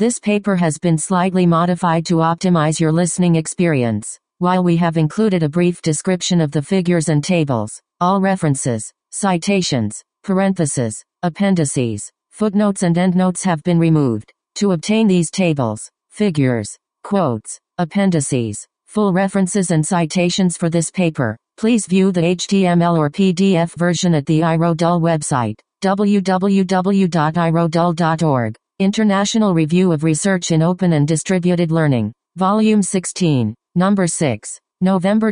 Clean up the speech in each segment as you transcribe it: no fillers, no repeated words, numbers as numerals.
This paper has been slightly modified to optimize your listening experience. While we have included a brief description of the figures and tables, all references, citations, parentheses, appendices, footnotes and endnotes have been removed. To obtain these tables, figures, quotes, appendices, full references and citations for this paper, please view the HTML or PDF version at the IRODUL website, www.irodul.org. International Review of Research in Open and Distributed Learning, Volume 16, Number 6, November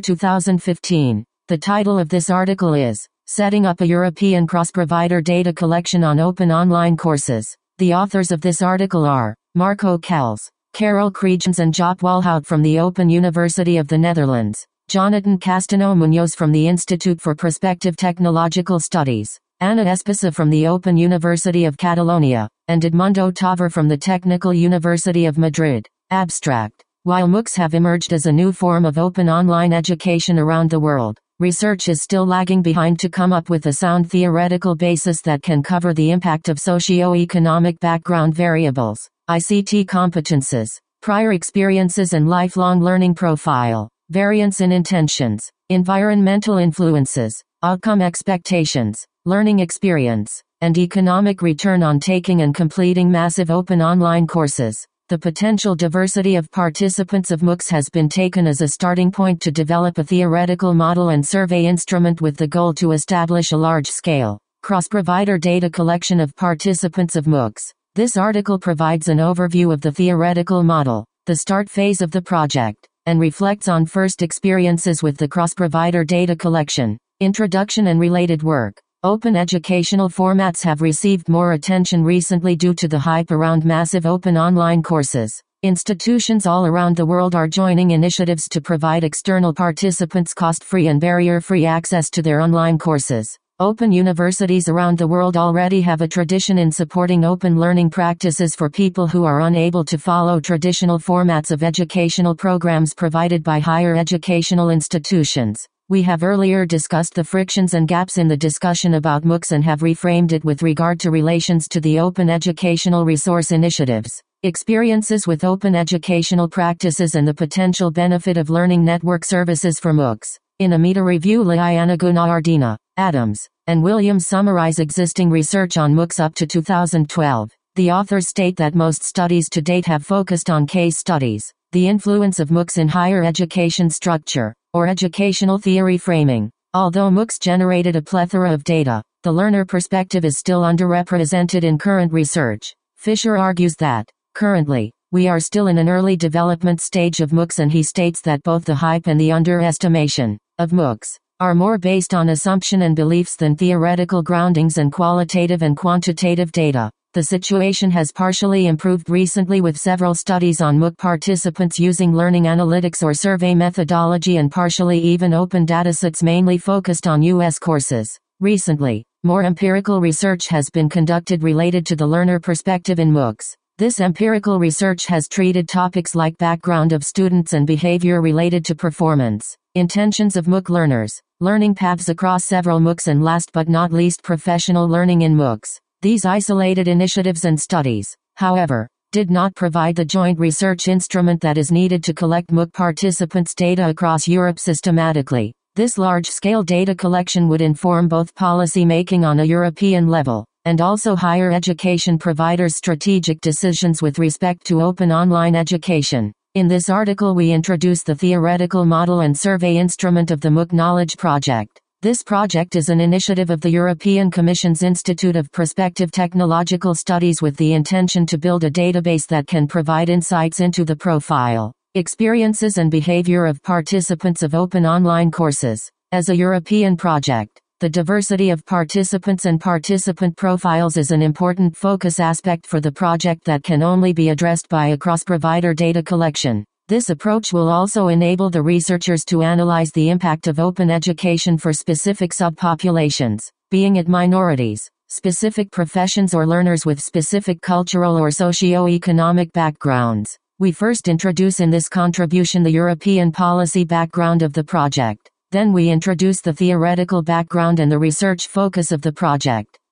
2015. The title of this article is, Setting Up a European Cross-Provider Data Collection on Open Online Courses. The authors of this article are, Marco Kels, Carol Kregens and Jaap Walhout from the Open University of the Netherlands, Jonathan Castano Munoz from the Institute for Prospective Technological Studies, Anna Espasa from the Open University of Catalonia, and Edmundo Tovar from the Technical University of Madrid. Abstract. While MOOCs have emerged as a new form of open online education around the world, research is still lagging behind to come up with a sound theoretical basis that can cover the impact of socio-economic background variables, ICT competences, prior experiences and lifelong learning profile, variance in intentions, environmental influences, outcome expectations, learning experience, and economic return on taking and completing massive open online courses. The potential diversity of participants of MOOCs has been taken as a starting point to develop a theoretical model and survey instrument with the goal to establish a large-scale, cross-provider data collection of participants of MOOCs. This article provides an overview of the theoretical model, the start phase of the project, and reflects on first experiences with the cross-provider data collection, introduction and related work. Open educational formats have received more attention recently due to the hype around massive open online courses. Institutions all around the world are joining initiatives to provide external participants cost-free and barrier-free access to their online courses. Open universities around the world already have a tradition in supporting open learning practices for people who are unable to follow traditional formats of educational programs provided by higher educational institutions. We have earlier discussed the frictions and gaps in the discussion about MOOCs and have reframed it with regard to relations to the open educational resource initiatives, experiences with open educational practices and the potential benefit of learning network services for MOOCs. In a meta-review, Liana Gunardina, Adams, and Williams summarize existing research on MOOCs up to 2012. The authors state that most studies to date have focused on case studies, the influence of MOOCs in higher education structure, or educational theory framing. Although MOOCs generated a plethora of data, the learner perspective is still underrepresented in current research. Fisher argues that, currently, we are still in an early development stage of MOOCs, and he states that both the hype and the underestimation of MOOCs are more based on assumption and beliefs than theoretical groundings and qualitative and quantitative data. The situation has partially improved recently with several studies on MOOC participants using learning analytics or survey methodology and partially even open datasets mainly focused on U.S. courses. Recently, more empirical research has been conducted related to the learner perspective in MOOCs. This empirical research has treated topics like background of students and behavior related to performance, intentions of MOOC learners, learning paths across several MOOCs, and last but not least professional learning in MOOCs. These isolated initiatives and studies, however, did not provide the joint research instrument that is needed to collect MOOC participants' data across Europe systematically. This large-scale data collection would inform both policy making on a European level, and also higher education providers' strategic decisions with respect to open online education. In this article we introduce the theoretical model and survey instrument of the MOOC Knowledge Project. This project is an initiative of the European Commission's Institute of Prospective Technological Studies with the intention to build a database that can provide insights into the profile, experiences and behavior of participants of open online courses. As a European project, the diversity of participants and participant profiles is an important focus aspect for the project that can only be addressed by a cross-provider data collection. This approach will also enable the researchers to analyze the impact of open education for specific subpopulations, being it minorities, specific professions or learners with specific cultural or socio-economic backgrounds. We first introduce in this contribution the European policy background of the project. Then we introduce the theoretical background and the research focus of the project.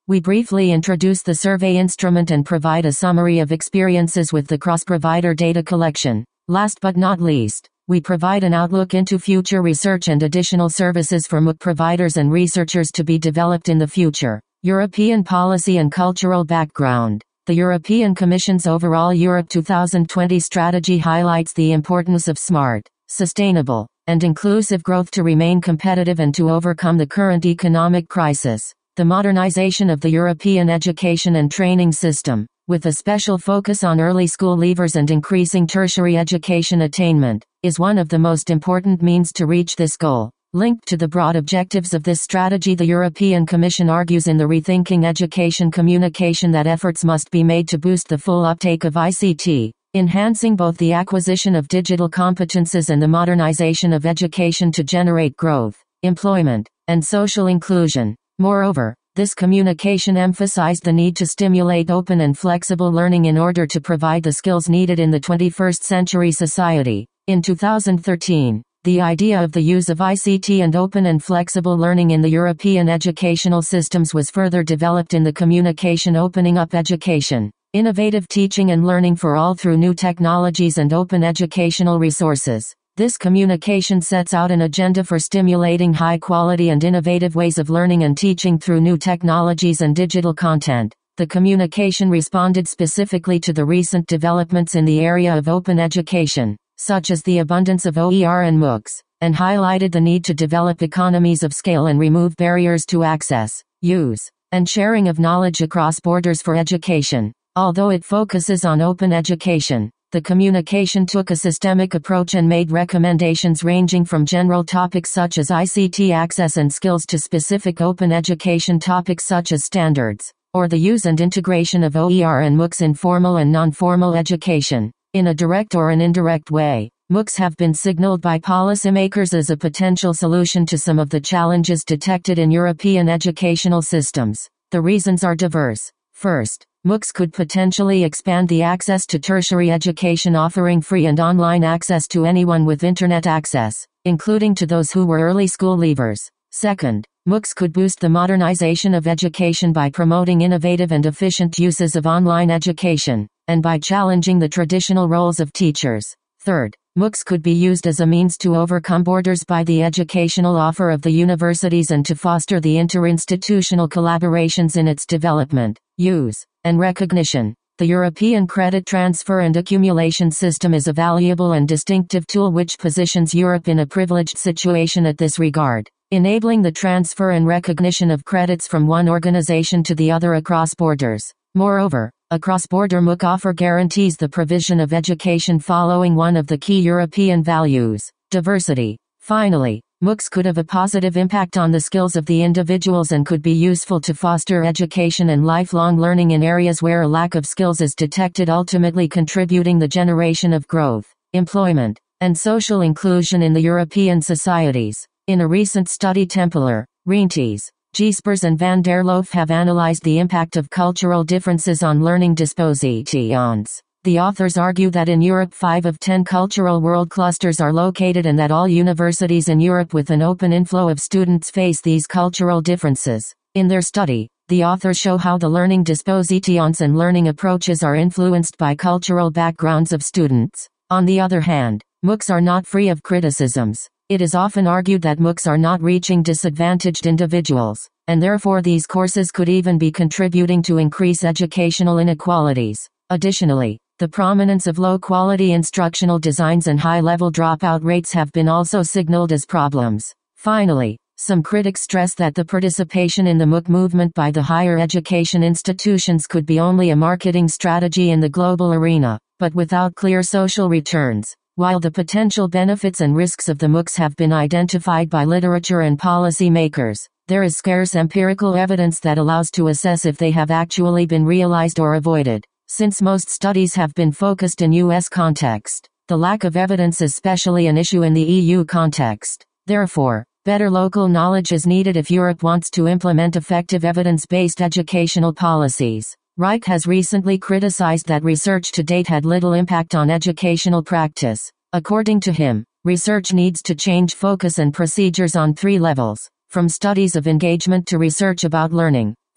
We briefly introduce the survey instrument and provide a summary of experiences with the cross-provider data collection. Last but not least, we provide an outlook into future research and additional services for MOOC providers and researchers to be developed in the future. European policy and cultural background. The European Commission's overall Europe 2020 strategy highlights the importance of smart, sustainable, and inclusive growth to remain competitive and to overcome the current economic crisis. The modernization of the European education and training system, with a special focus on early school leavers and increasing tertiary education attainment, is one of the most important means to reach this goal. Linked to the broad objectives of this strategy, the European Commission argues in the Rethinking Education communication that efforts must be made to boost the full uptake of ICT, enhancing both the acquisition of digital competences and the modernization of education to generate growth, employment, and social inclusion. Moreover, this communication emphasized the need to stimulate open and flexible learning in order to provide the skills needed in the 21st century society. In 2013, the idea of the use of ICT and open and flexible learning in the European educational systems was further developed in the communication Opening Up Education, Innovative Teaching and Learning for All through New Technologies and Open Educational Resources. This communication sets out an agenda for stimulating high-quality and innovative ways of learning and teaching through new technologies and digital content. The communication responded specifically to the recent developments in the area of open education, such as the abundance of OER and MOOCs, and highlighted the need to develop economies of scale and remove barriers to access, use, and sharing of knowledge across borders for education. Although it focuses on open education, the communication took a systemic approach and made recommendations ranging from general topics such as ICT access and skills to specific open education topics such as standards, or the use and integration of OER and MOOCs in formal and non-formal education. In a direct or an indirect way, MOOCs have been signaled by policymakers as a potential solution to some of the challenges detected in European educational systems. The reasons are diverse. First, MOOCs could potentially expand the access to tertiary education, offering free and online access to anyone with internet access, including to those who were early school leavers. Second, MOOCs could boost the modernization of education by promoting innovative and efficient uses of online education, and by challenging the traditional roles of teachers. Third, MOOCs could be used as a means to overcome borders by the educational offer of the universities and to foster the interinstitutional collaborations in its development, use, and recognition. The European Credit Transfer and Accumulation System is a valuable and distinctive tool which positions Europe in a privileged situation at this regard, enabling the transfer and recognition of credits from one organization to the other across borders. Moreover, a cross-border MOOC offer guarantees the provision of education following one of the key European values, diversity. Finally, MOOCs could have a positive impact on the skills of the individuals and could be useful to foster education and lifelong learning in areas where a lack of skills is detected, ultimately contributing the generation of growth, employment, and social inclusion in the European societies. In a recent study, Tempeler, Reintjes, Giespers and van der Loof have analyzed the impact of cultural differences on learning dispositions. The authors argue that in Europe 5 of 10 cultural world clusters are located and that all universities in Europe with an open inflow of students face these cultural differences. In their study, the authors show how the learning dispositions and learning approaches are influenced by cultural backgrounds of students. On the other hand, MOOCs are not free of criticisms. It is often argued that MOOCs are not reaching disadvantaged individuals, and therefore these courses could even be contributing to increase educational inequalities. Additionally, the prominence of low-quality instructional designs and high-level dropout rates have been also signaled as problems. Finally, some critics stress that the participation in the MOOC movement by the higher education institutions could be only a marketing strategy in the global arena, but without clear social returns. While the potential benefits and risks of the MOOCs have been identified by literature and policy makers, there is scarce empirical evidence that allows to assess if they have actually been realized or avoided. Since most studies have been focused in U.S. context, the lack of evidence is especially an issue in the EU context. Therefore, better local knowledge is needed if Europe wants to implement effective evidence-based educational policies. Reich has recently criticized that research to date had little impact on educational practice. According to him, research needs to change focus and procedures on 3 levels, from studies of engagement to research about learning.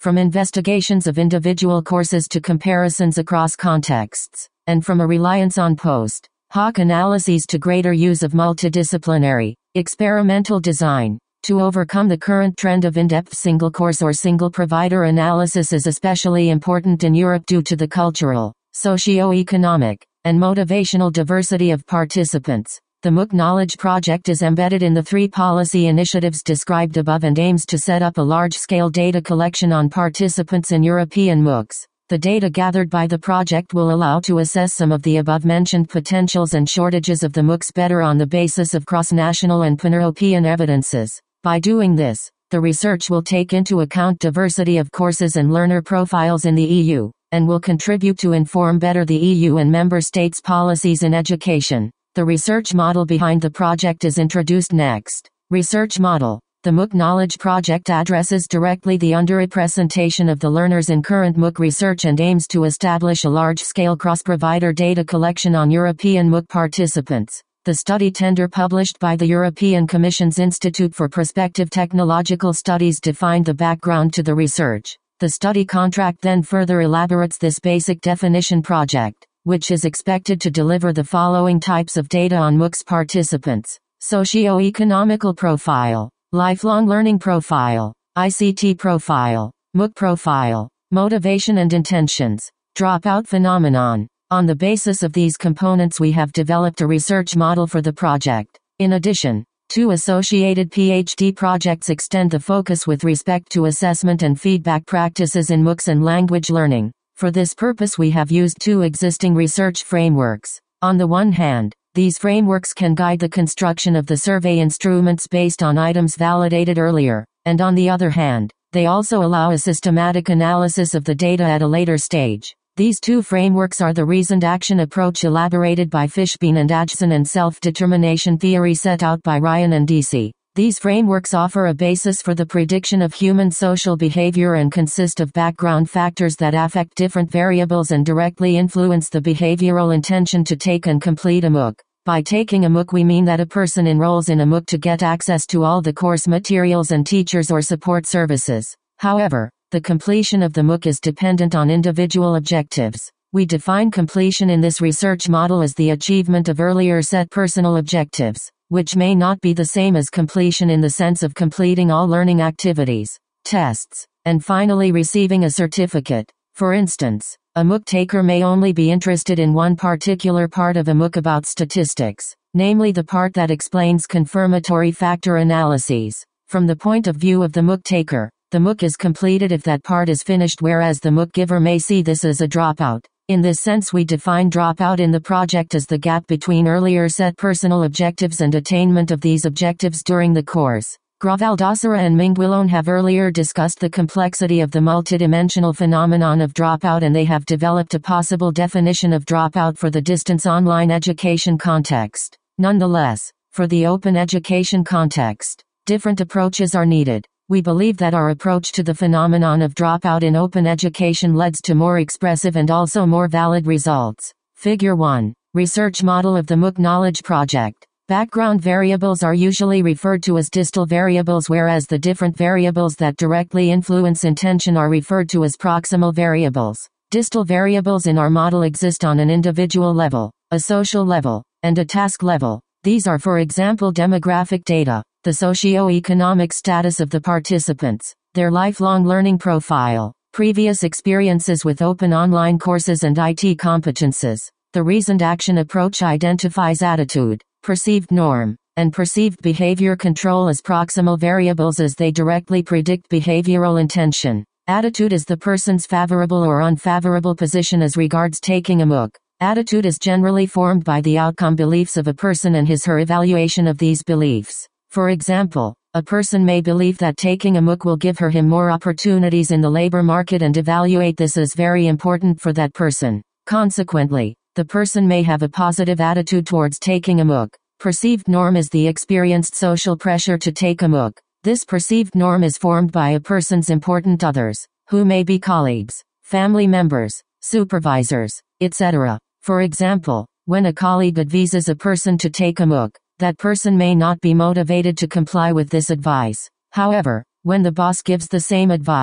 from investigations of individual courses to comparisons across contexts, and from a reliance on post hoc analyses to greater use of multidisciplinary, experimental design. To overcome the current trend of in-depth single-course or single-provider analysis is especially important in Europe due to the cultural, socio-economic, and motivational diversity of participants. The MOOC Knowledge Project is embedded in the 3 policy initiatives described above and aims to set up a large-scale data collection on participants in European MOOCs. The data gathered by the project will allow to assess some of the above-mentioned potentials and shortages of the MOOCs better on the basis of cross-national and pan-European evidences. By doing this, the research will take into account diversity of courses and learner profiles in the EU, and will contribute to inform better the EU and member states' policies in education. The research model behind the project is introduced next. Research model. The MOOC Knowledge Project addresses directly the underrepresentation of the learners in current MOOC research and aims to establish a large-scale cross-provider data collection on European MOOC participants. The study tender published by the European Commission's Institute for Prospective Technological Studies defined the background to the research. The study contract then further elaborates this basic definition project, which is expected to deliver the following types of data on MOOCs participants: socio-economical profile, lifelong learning profile, ICT profile, MOOC profile, motivation and intentions, dropout phenomenon. On the basis of these components we have developed a research model for the project. In addition, 2 associated PhD projects extend the focus with respect to assessment and feedback practices in MOOCs and language learning. For this purpose we have used 2 existing research frameworks. On the one hand, these frameworks can guide the construction of the survey instruments based on items validated earlier, and on the other hand, they also allow a systematic analysis of the data at a later stage. These 2 frameworks are the reasoned action approach elaborated by Fishbein and Adjson and self-determination theory set out by Ryan and Deci. These frameworks offer a basis for the prediction of human social behavior and consist of background factors that affect different variables and directly influence the behavioral intention to take and complete a MOOC. By taking a MOOC we mean that a person enrolls in a MOOC to get access to all the course materials and teachers or support services. However, the completion of the MOOC is dependent on individual objectives. We define completion in this research model as the achievement of earlier set personal objectives, which may not be the same as completion in the sense of completing all learning activities, tests, and finally receiving a certificate. For instance, a MOOC taker may only be interested in one particular part of a MOOC about statistics, namely the part that explains confirmatory factor analyses. From the point of view of the MOOC taker, the MOOC is completed if that part is finished, whereas the MOOC giver may see this as a dropout. In this sense we define dropout in the project as the gap between earlier set personal objectives and attainment of these objectives during the course. Gravaldosera and Minguilón have earlier discussed the complexity of the multidimensional phenomenon of dropout, and they have developed a possible definition of dropout for the distance online education context. Nonetheless, for the open education context, different approaches are needed. We believe that our approach to the phenomenon of dropout in open education leads to more expressive and also more valid results. Figure 1. Research model of the MOOC Knowledge Project. Background variables are usually referred to as distal variables, whereas the different variables that directly influence intention are referred to as proximal variables. Distal variables in our model exist on an individual level, a social level, and a task level. These are, for example, demographic data, the socio-economic status of the participants, their lifelong learning profile, previous experiences with open online courses and IT competences. The reasoned action approach identifies attitude, perceived norm, and perceived behavior control as proximal variables as they directly predict behavioral intention. Attitude is the person's favorable or unfavorable position as regards taking a MOOC. Attitude is generally formed by the outcome beliefs of a person and his/her evaluation of these beliefs. For example, a person may believe that taking a MOOC will give her/him more opportunities in the labor market and evaluate this as very important for that person. Consequently, the person may have a positive attitude towards taking a MOOC. Perceived norm is the experienced social pressure to take a MOOC. This perceived norm is formed by a person's important others, who may be colleagues, family members, supervisors, etc. For example, when a colleague advises a person to take a MOOC, that person may not be motivated to comply with this advice. However, when the boss gives the same advice,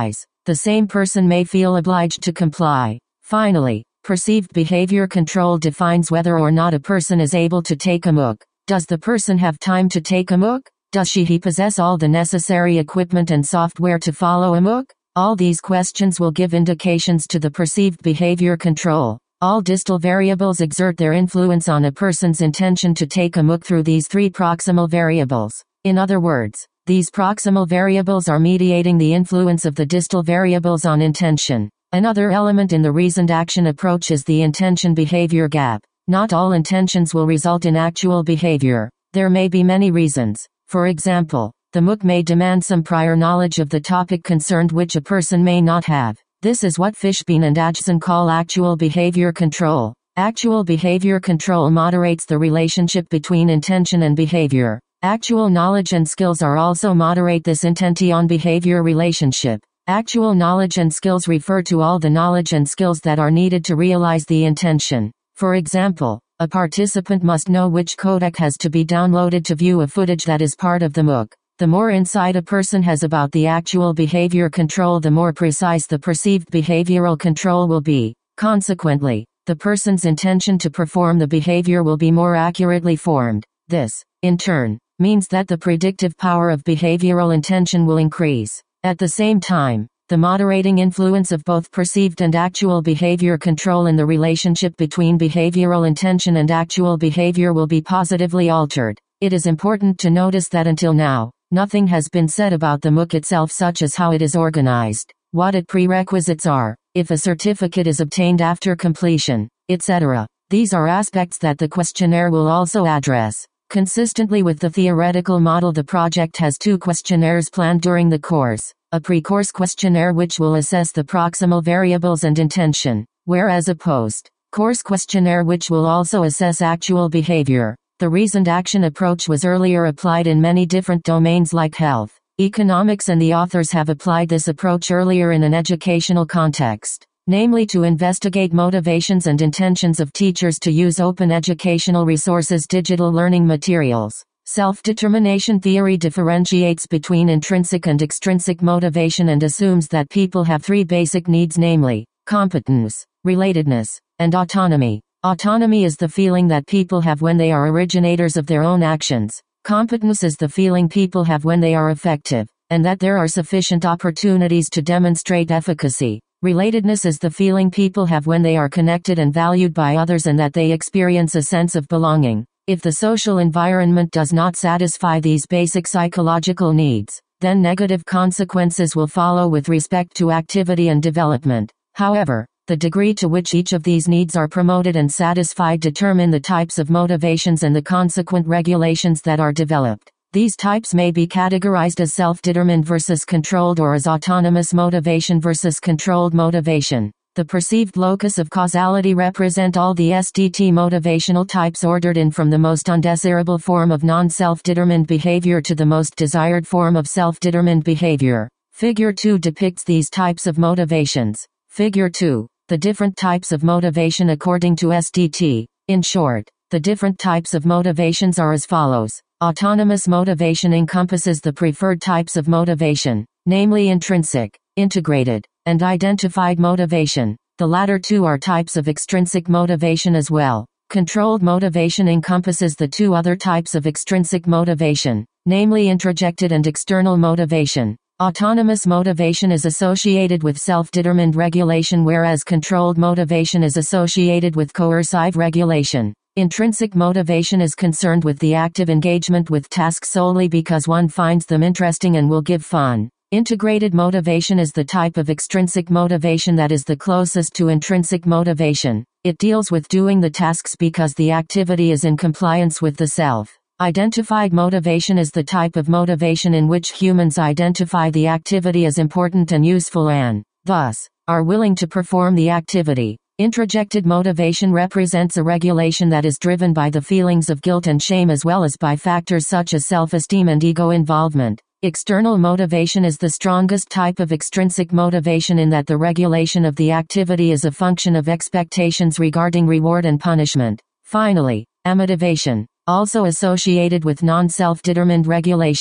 the same person may feel obliged to comply. Finally, perceived behavior control defines whether or not a person is able to take a MOOC. Does the person have time to take a MOOC? Does he possess all the necessary equipment and software to follow a MOOC? All these questions will give indications to the perceived behavior control. All distal variables exert their influence on a person's intention to take a MOOC through these three proximal variables. In other words, these proximal variables are mediating the influence of the distal variables on intention. Another element in the reasoned action approach is the intention-behavior gap. Not all intentions will result in actual behavior. There may be many reasons. For example, the MOOC may demand some prior knowledge of the topic concerned which a person may not have. This is what Fishbein and Adjson call actual behavior control. Actual behavior control moderates the relationship between intention and behavior. Actual knowledge and skills are also moderate this intention-behavior relationship. Actual knowledge and skills refer to all the knowledge and skills that are needed to realize the intention. For example, a participant must know which codec has to be downloaded to view a footage that is part of the MOOC. The more insight a person has about the actual behavior control, the more precise the perceived behavioral control will be. Consequently, the person's intention to perform the behavior will be more accurately formed. This, in turn, means that the predictive power of behavioral intention will increase. At the same time, the moderating influence of both perceived and actual behavior control in the relationship between behavioral intention and actual behavior will be positively altered. It is important to notice that until now, nothing has been said about the MOOC itself, such as how it is organized, what its prerequisites are, if a certificate is obtained after completion, etc. These are aspects that the questionnaire will also address. Consistently with the theoretical model, the project has two questionnaires planned during the course. A pre-course questionnaire which will assess the proximal variables and intention, whereas a post-course questionnaire which will also assess actual behavior. The reasoned action approach was earlier applied in many different domains like health, economics, and the authors have applied this approach earlier in an educational context, namely to investigate motivations and intentions of teachers to use open educational resources, digital learning materials. Self-determination theory differentiates between intrinsic and extrinsic motivation and assumes that people have three basic needs, namely, competence, relatedness, and autonomy. Autonomy is the feeling that people have when they are originators of their own actions. Competence is the feeling people have when they are effective, and that there are sufficient opportunities to demonstrate efficacy. Relatedness is the feeling people have when they are connected and valued by others and that they experience a sense of belonging. If the social environment does not satisfy these basic psychological needs, then negative consequences will follow with respect to activity and development. However, the degree to which each of these needs are promoted and satisfied determine the types of motivations and the consequent regulations that are developed. These types may be categorized as self-determined versus controlled, or as autonomous motivation versus controlled motivation. The perceived locus of causality represent all the SDT motivational types ordered in from the most undesirable form of non-self-determined behavior to the most desired form of self-determined behavior. Figure 2 depicts these types of motivations. Figure 2. The different types of motivation according to SDT. In short, the different types of motivations are as follows. Autonomous motivation encompasses the preferred types of motivation, namely intrinsic, integrated, and identified motivation. The latter two are types of extrinsic motivation as well. Controlled motivation encompasses the two other types of extrinsic motivation, namely introjected and external motivation. Autonomous motivation is associated with self-determined regulation, whereas controlled motivation is associated with coercive regulation. Intrinsic motivation is concerned with the active engagement with tasks solely because one finds them interesting and will give fun. Integrated motivation is the type of extrinsic motivation that is the closest to intrinsic motivation. It deals with doing the tasks because the activity is in compliance with the self. Identified motivation is the type of motivation in which humans identify the activity as important and useful and, thus, are willing to perform the activity. Introjected motivation represents a regulation that is driven by the feelings of guilt and shame as well as by factors such as self-esteem and ego involvement. External motivation is the strongest type of extrinsic motivation in that the regulation of the activity is a function of expectations regarding reward and punishment. Finally, amotivation, also associated with non-self-determined regulation,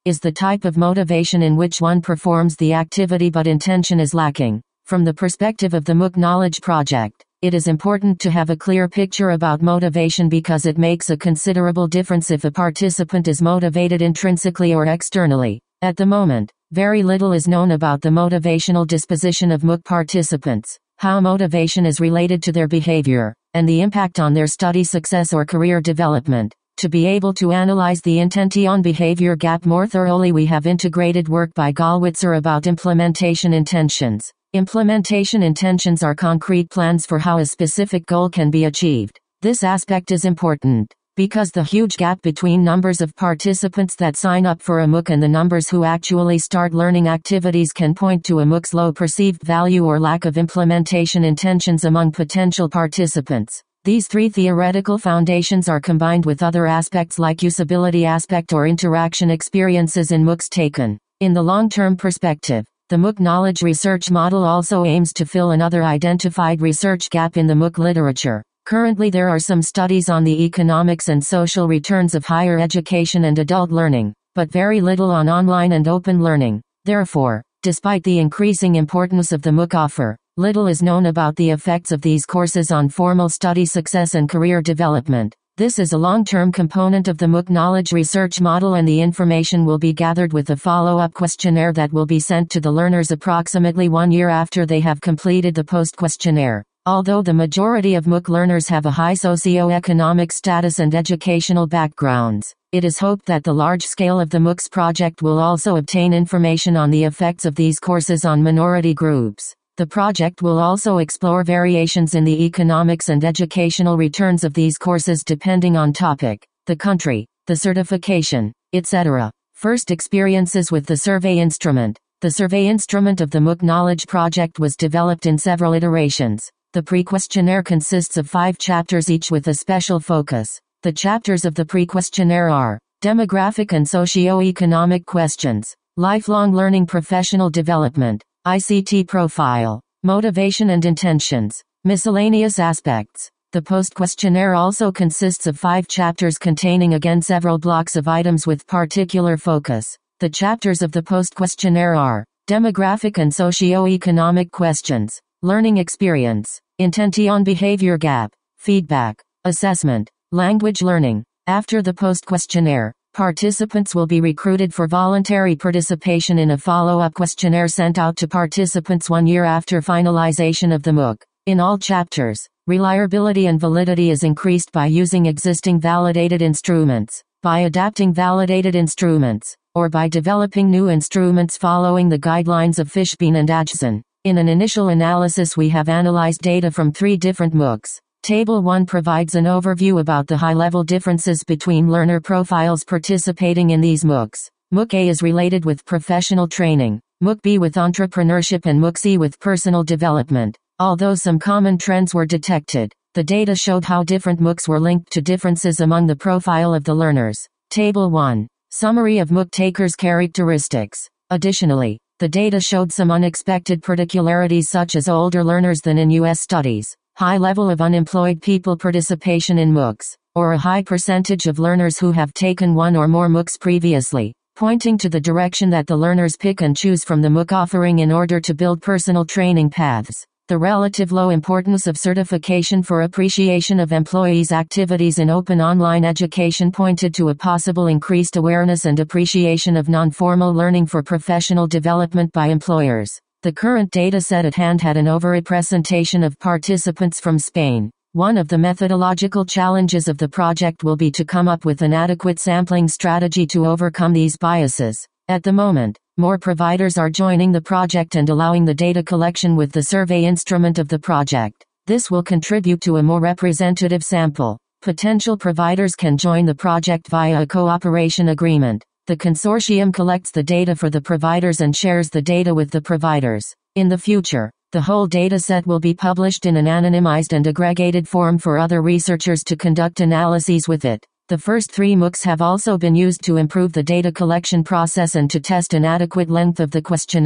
is the type of motivation in which one performs the activity but intention is lacking. From the perspective of the MOOC Knowledge Project, it is important to have a clear picture about motivation because it makes a considerable difference if a participant is motivated intrinsically or externally. At the moment, very little is known about the motivational disposition of MOOC participants, how motivation is related to their behavior, and the impact on their study success or career development. To be able to analyze the intention-behavior gap more thoroughly, we have integrated work by Gallwitzer about implementation intentions. Implementation intentions are concrete plans for how a specific goal can be achieved. This aspect is important because the huge gap between numbers of participants that sign up for a MOOC and the numbers who actually start learning activities can point to a MOOC's low perceived value or lack of implementation intentions among potential participants. These three theoretical foundations are combined with other aspects like usability aspect or interaction experiences in MOOCs taken. In the long-term perspective, the MOOC knowledge research model also aims to fill another identified research gap in the MOOC literature. Currently there are some studies on the economics and social returns of higher education and adult learning, but very little on online and open learning. Therefore, despite the increasing importance of the MOOC offer, little is known about the effects of these courses on formal study success and career development. This is a long-term component of the MOOC knowledge research model, and the information will be gathered with a follow-up questionnaire that will be sent to the learners approximately 1 year after they have completed the post-questionnaire. Although the majority of MOOC learners have a high socio-economic status and educational backgrounds, it is hoped that the large scale of the MOOCs project will also obtain information on the effects of these courses on minority groups. The project will also explore variations in the economics and educational returns of these courses depending on topic, the country, the certification, etc. First, experiences with the survey instrument. The survey instrument of the MOOC Knowledge Project was developed in several iterations. The pre-questionnaire consists of 5 chapters each with a special focus. The chapters of the pre-questionnaire are demographic and socio-economic questions, lifelong learning, professional development, ICT profile, motivation and intentions, miscellaneous aspects. The post-questionnaire also consists of 5 chapters containing again several blocks of items with particular focus. The chapters of the post-questionnaire are demographic and socio-economic questions, learning experience, intention-behavior gap, feedback, assessment, language learning. After the post-questionnaire, participants will be recruited for voluntary participation in a follow-up questionnaire sent out to participants 1 year after finalization of the MOOC. In all chapters, reliability and validity is increased by using existing validated instruments, by adapting validated instruments, or by developing new instruments following the guidelines of Fishbein and Acheson. In an initial analysis, we have analyzed data from 3 different MOOCs. Table 1 provides an overview about the high-level differences between learner profiles participating in these MOOCs. MOOC A is related with professional training, MOOC B with entrepreneurship, and MOOC C with personal development. Although some common trends were detected, the data showed how different MOOCs were linked to differences among the profile of the learners. Table 1. Summary of MOOC takers' characteristics. Additionally, the data showed some unexpected particularities such as older learners than in U.S. studies, high level of unemployed people participation in MOOCs, or a high percentage of learners who have taken 1 or more MOOCs previously, pointing to the direction that the learners pick and choose from the MOOC offering in order to build personal training paths. The relative low importance of certification for appreciation of employees' activities in open online education pointed to a possible increased awareness and appreciation of non-formal learning for professional development by employers. The current data set at hand had an overrepresentation of participants from Spain. One of the methodological challenges of the project will be to come up with an adequate sampling strategy to overcome these biases. At the moment, more providers are joining the project and allowing the data collection with the survey instrument of the project. This will contribute to a more representative sample. Potential providers can join the project via a cooperation agreement. The consortium collects the data for the providers and shares the data with the providers. In the future, the whole dataset will be published in an anonymized and aggregated form for other researchers to conduct analyses with it. The first 3 MOOCs have also been used to improve the data collection process and to test an adequate length of the questionnaire.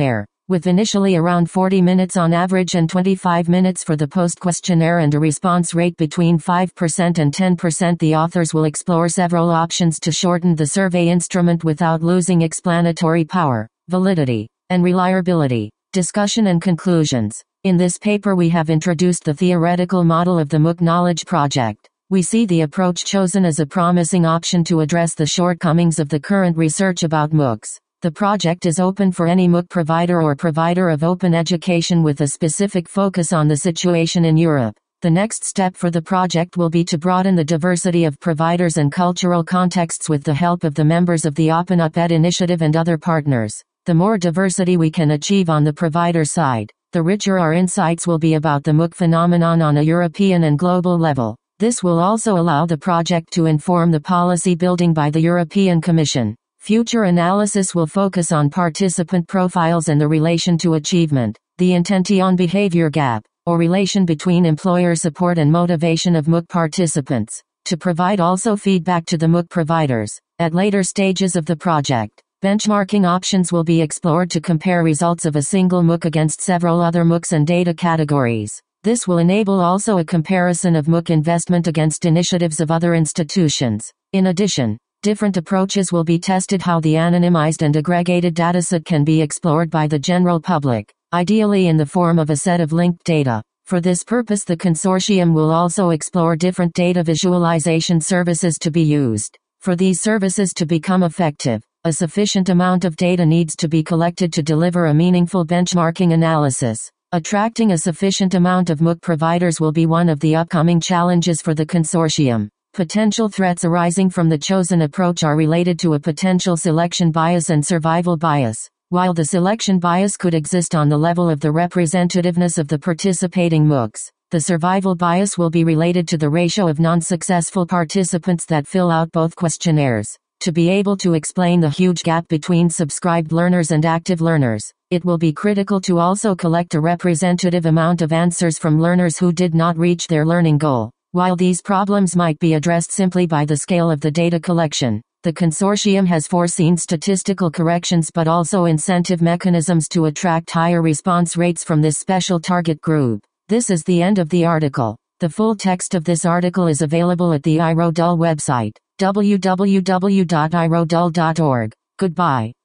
with initially around 40 minutes on average and 25 minutes for the post-questionnaire and a response rate between 5% and 10%. The authors will explore several options to shorten the survey instrument without losing explanatory power, validity, and reliability. Discussion and conclusions. In this paper we have introduced the theoretical model of the MOOC Knowledge Project. We see the approach chosen as a promising option to address the shortcomings of the current research about MOOCs. The project is open for any MOOC provider or provider of open education with a specific focus on the situation in Europe. The next step for the project will be to broaden the diversity of providers and cultural contexts with the help of the members of the Open Up Ed initiative and other partners. The more diversity we can achieve on the provider side, the richer our insights will be about the MOOC phenomenon on a European and global level. This will also allow the project to inform the policy building by the European Commission. Future analysis will focus on participant profiles and the relation to achievement, the intention-behavior gap, or relation between employer support and motivation of MOOC participants, to provide also feedback to the MOOC providers. At later stages of the project, benchmarking options will be explored to compare results of a single MOOC against several other MOOCs and data categories. This will enable also a comparison of MOOC investment against initiatives of other institutions. In addition, different approaches will be tested how the anonymized and aggregated dataset can be explored by the general public, ideally in the form of a set of linked data. For this purpose the consortium will also explore different data visualization services to be used. For these services to become effective, a sufficient amount of data needs to be collected to deliver a meaningful benchmarking analysis. Attracting a sufficient amount of MOOC providers will be one of the upcoming challenges for the consortium. Potential threats arising from the chosen approach are related to a potential selection bias and survival bias. While the selection bias could exist on the level of the representativeness of the participating MOOCs, the survival bias will be related to the ratio of non-successful participants that fill out both questionnaires. To be able to explain the huge gap between subscribed learners and active learners, it will be critical to also collect a representative amount of answers from learners who did not reach their learning goal. While these problems might be addressed simply by the scale of the data collection, the consortium has foreseen statistical corrections but also incentive mechanisms to attract higher response rates from this special target group. This is the end of the article. The full text of this article is available at the iRodul website, www.irodul.org. Goodbye.